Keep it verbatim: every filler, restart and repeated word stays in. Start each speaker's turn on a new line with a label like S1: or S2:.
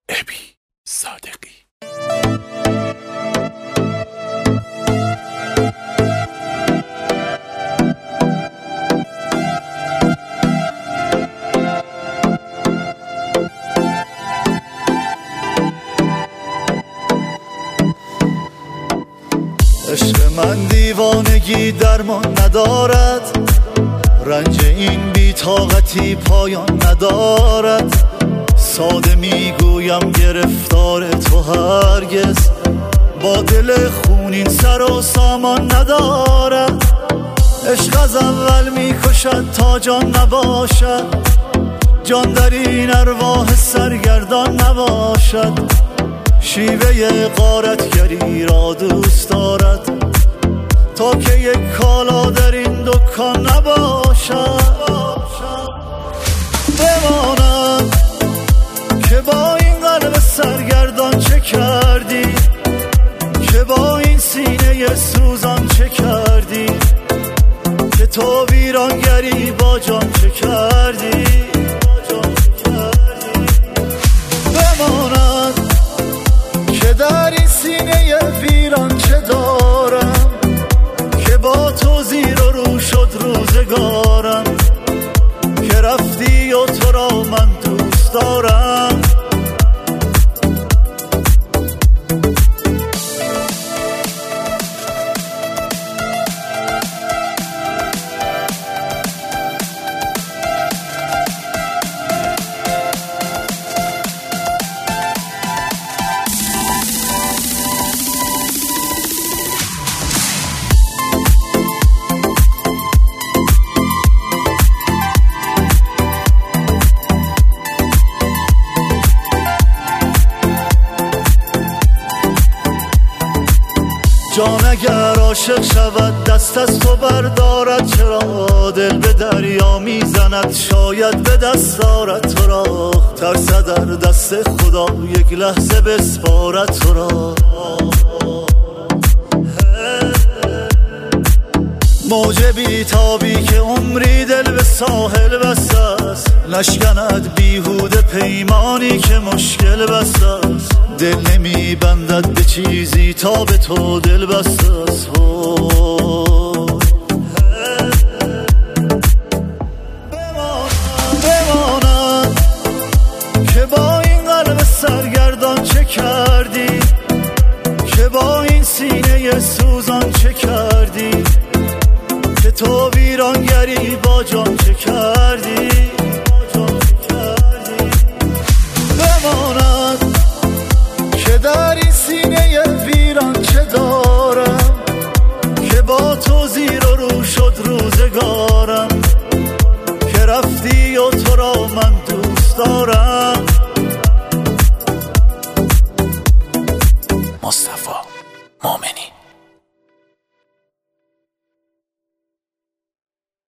S1: ابی صادقی.
S2: عشق من دیوانگی درمان ندارد، رنج این بی‌طاقتی پایان ندارد. ساده میگویم گرفتار تو هرگز با دل خونین سر و سامان ندارد. عشق از اول میکشد تا جان نباشد، جان در این ارواح سرگردان نباشد. شیوه غارتگری را دوست دارد تا که یک کالا در این دکان نباشد. بمانم که با این قلب سرگردان چه کردی، که با این سینه سوزان چه کردی، که تو ویرانگری با جان چه کردی. بمانم که در این سینه ویران چه دارم، که با تو زیر و رو شد روزگارم، که رفتی و تو را من دوست دارم. جان اگر عاشق شود دست از تو بردارد، چرا دل به دریا میزند شاید به دست دارد تو را. ترسد در دست خدا یک لحظه بسپارد تو را. موج بی‌تابی که عمری دل به ساحل بسته است، نشکند بیهوده پیمانی که مشکل بسته است. دل نمی بندد به چیزی تا به تو دل بسته است. بمانم که با این قلب سرگردان چه کردی، که با این سینه سوزان چه کردی، که تو ویرانگری با جان چه کردی. بماند که در این سینه ویران چه دارم، که با تو زیر و رو شد روزگارم، که رفتی و تو را من دوست دارم.
S1: مصطفی مومنی.